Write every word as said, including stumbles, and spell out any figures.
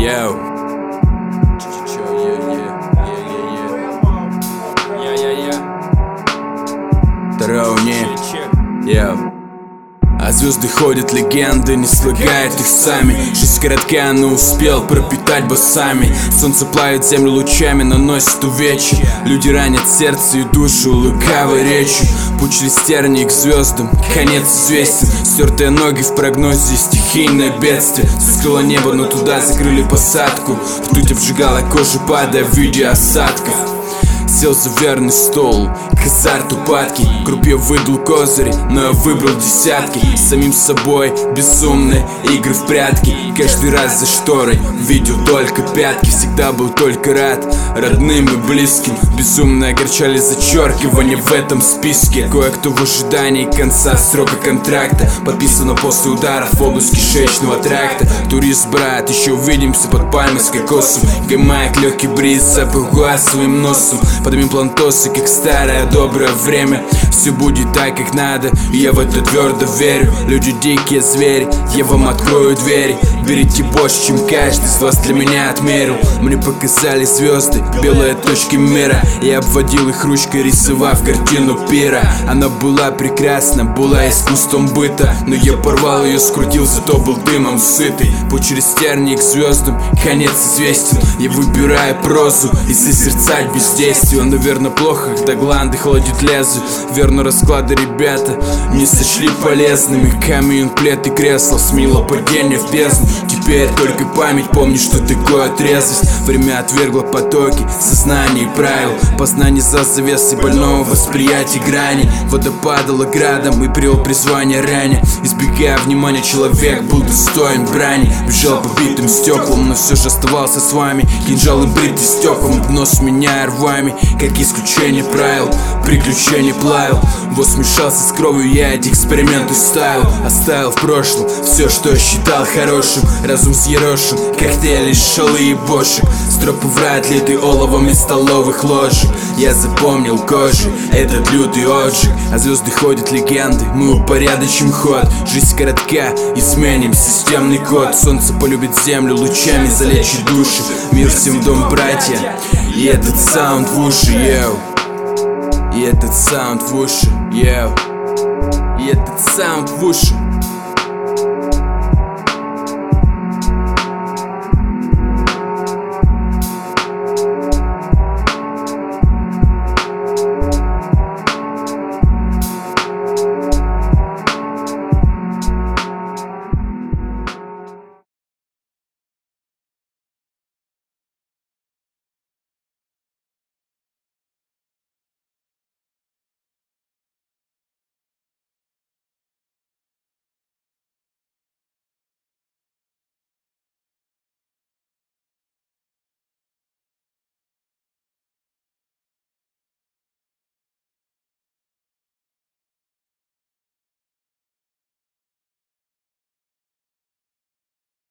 Йоу. Троуни. Йоу. А звезды ходят, легенды не слагают их сами. Жизнь коротка, но успел пропитать басами. Солнце плавит землю лучами, наносит увечья. Люди ранят сердце и душу лукавой речью. Путь через тернии к звездам, конец известен. Стертые ноги в прогнозе, стихийное бедствие. Скрыло небо, но туда закрыли посадку. Ртуть обжигала кожу, падая в виде осадков. Сел за верный стол, к азарту падки. Крупье выдал козыри, но я выбрал десятки. С самим собой безумные игры в прятки. Каждый раз за шторой видел только пятки. Всегда был только рад родным и близким. Безумно огорчали зачеркивания в этом списке. Кое-кто в ожидании конца срока контракта. Подписано после ударов в область кишечного тракта. Турист, брат, еще увидимся под пальмой с кокосом. Гамайк, легкий бриз, запах глаз своим носом. Поднимем плантосы, как старое доброе время. Все будет так, как надо, и я в это твердо верю. Люди дикие звери, я вам открою двери. Берите больше, чем каждый из вас для меня отмерил. Мне показали звезды, белые точки мира. Я обводил их ручкой, рисовав картину пира. Она была прекрасна, была искусством быта. Но я порвал ее, скрутил, зато был дымом сытый. Путь через тернии к звездам, конец известен. Я выбираю прозу и созерцать бездействие. Наверное, плохо, когда гланды холодят лезвие. Верно, расклады ребята не сочли полезными. Камень, плед и кресло смело падение в бездну. Теперь только память помнит, что такое трезвость. Время отвергло потоки сознания и правил. Познание за завесой больного восприятия грани. Вода падала градом и привел призвание ранее. Избегая внимания, человек был достоин брани. Бежал по битым стеклам, но все же оставался с вами. Кинжалы бритый стеклом, дно сменяя рвами. Как исключение правил, приключения плавил. Вот смешался с кровью, я эти эксперименты ставил. Оставил в прошлом все, что я считал хорошим. Разум съерошен, коктейли, шалы и бошек. Стропы врат, литы оловом из столовых ложек. Я запомнил кожей этот лютый отжиг. А звезды ходят, легенды, мы упорядочим ход. Жизнь коротка, изменим системный код. Солнце полюбит землю, лучами залечит души. Мир всем в дом, братья, и этот саунд в уши, йоу. И этот саунд в уши, йоу. И этот саунд в уши.